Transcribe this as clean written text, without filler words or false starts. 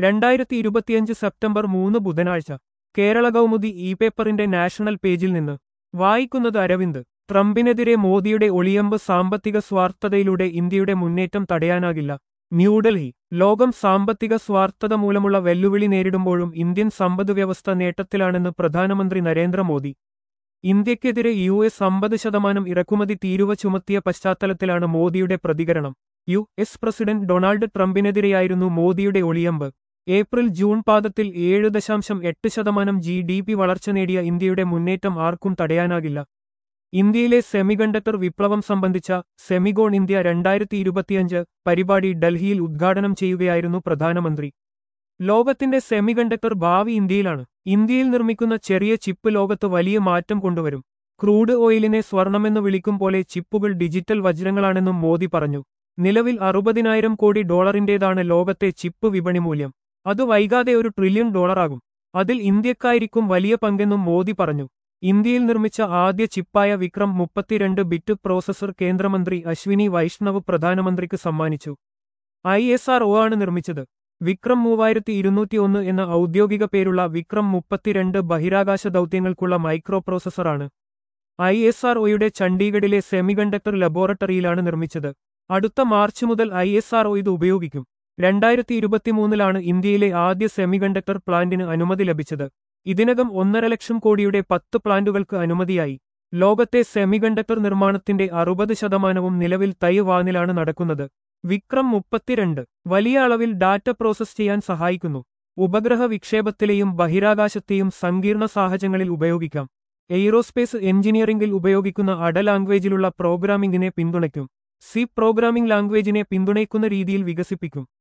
2025 September 3 ബുധനാഴ്ച കേരള കൗമുദി പേപ്പറിന്റെ national പേജിൽ നിന്ന് വായിക്കുന്നത് അരവിന്ദ്. ട്രംപിനെതിരെ മോദിയുടെ ഒളിയമ്പ് സാമ്പത്തിക സ്വാർത്ഥതയിലൂടെ ഇന്ത്യയുടെ മുന്നേറ്റം തടയാനാകില്ല. ന്യൂഡൽഹി. ലോകം സാമ്പത്തിക സ്വാർത്ഥത മൂലമുള്ള വെല്ലുവിളി നേരിടുമ്പോഴും ഇന്ത്യൻ സമ്പദ്വ്യവസ്ഥ നേട്ടത്തിലാണെന്ന് പ്രധാനമന്ത്രി നരേന്ദ്രമോദി. ഇന്ത്യക്കെതിരെ US 50% ഇറക്കുമതി തീരുവ ചുമത്തിയ പശ്ചാത്തലത്തിലാണ് മോദിയുടെ പ്രതികരണം. US പ്രസിഡന്റ് ഡൊണാൾഡ് ട്രംപിനെതിരെയായിരുന്നു മോദിയുടെ ഒളിയമ്പ്. ഏപ്രിൽ-ജൂൺ പാദത്തിൽ 7.8% GDP വളർച്ച നേടിയ ഇന്ത്യയുടെ മുന്നേറ്റം ആർക്കും തടയാനാകില്ല. ഇന്ത്യയിലെ സെമികണ്ടക്ടർ വിപ്ലവം സംബന്ധിച്ച സെമിഗോൺ ഇന്ത്യ 2025 പരിപാടി ഡൽഹിയിൽ ഉദ്ഘാടനം ചെയ്യുകയായിരുന്നു പ്രധാനമന്ത്രി. ലോകത്തിന്റെ സെമികണ്ടക്ടർ ഭാവി ഇന്ത്യയിലാണ്. ഇന്ത്യയിൽ നിർമ്മിക്കുന്ന ചെറിയ ചിപ്പ് ലോകത്ത് വലിയ മാറ്റം കൊണ്ടുവരും. ക്രൂഡ് ഓയിലിനെ സ്വർണമെന്ന് വിളിക്കും പോലെ ചിപ്പുകൾ ഡിജിറ്റൽ വജ്രങ്ങളാണെന്നും മോദി പറഞ്ഞു. നിലവിൽ $60,000 കോടി ലോകത്തെ ചിപ്പ് വിപണി മൂല്യം. അത് വൈകാതെ $1 ട്രില്യൺ ആകും. അതിൽ ഇന്ത്യക്കായിരിക്കും വലിയ പങ്കെന്നും മോദി പറഞ്ഞു. ഇന്ത്യയിൽ നിർമ്മിച്ച ആദ്യ ചിപ്പായ വിക്രം 32 ബിറ്റ് പ്രോസസർ കേന്ദ്രമന്ത്രി അശ്വിനി വൈഷ്ണവ് പ്രധാനമന്ത്രിക്ക് സമ്മാനിച്ചു. ISRO ആണ് നിർമ്മിച്ചത്. വിക്രം 3201 എന്ന ഔദ്യോഗിക പേരുള്ള വിക്രം 32 ബഹിരാകാശ ദൗത്യങ്ങൾക്കുള്ള മൈക്രോ പ്രോസസറാണ്. ISROയുടെ ചണ്ഡീഗഡിലെ സെമികണ്ടക്ടർ ലബോറട്ടറിയിലാണ് നിർമ്മിച്ചത്. അടുത്ത മാർച്ച് മുതൽ ISRO ഇത് ഉപയോഗിക്കും. 2023 ഇന്ത്യയിലെ ആദ്യ സെമികണ്ടക്ടർ പ്ലാന്റിന് അനുമതി ലഭിച്ചത്. ഇതിനകം 1.5 ലക്ഷം കോടിയുടെ 10 പ്ലാന്റുകൾക്ക് അനുമതിയായി. ലോകത്തെ സെമികണ്ടക്ടർ നിർമ്മാണത്തിന്റെ 60% നിലവിൽ തൈവാനിലാണ് നടക്കുന്നത്. വിക്രം 32 വലിയ അളവിൽ ഡാറ്റ പ്രോസസ് ചെയ്യാൻ സഹായിക്കുന്നു. ഉപഗ്രഹ വിക്ഷേപത്തിലെയും ബഹിരാകാശത്തെയും സങ്കീർണ സാഹചര്യങ്ങളിൽ ഉപയോഗിക്കാം. എയ്റോസ്പേസ് എഞ്ചിനീയറിംഗിൽ ഉപയോഗിക്കുന്ന അഡ ലാംഗ്വേജിലുള്ള പ്രോഗ്രാമിംഗിനെ പിന്തുണയ്ക്കും. C പ്രോഗ്രാമിംഗ് ലാംഗ്വേജിനെ പിന്തുണയ്ക്കുന്ന രീതിയിൽ വികസിപ്പിക്കും.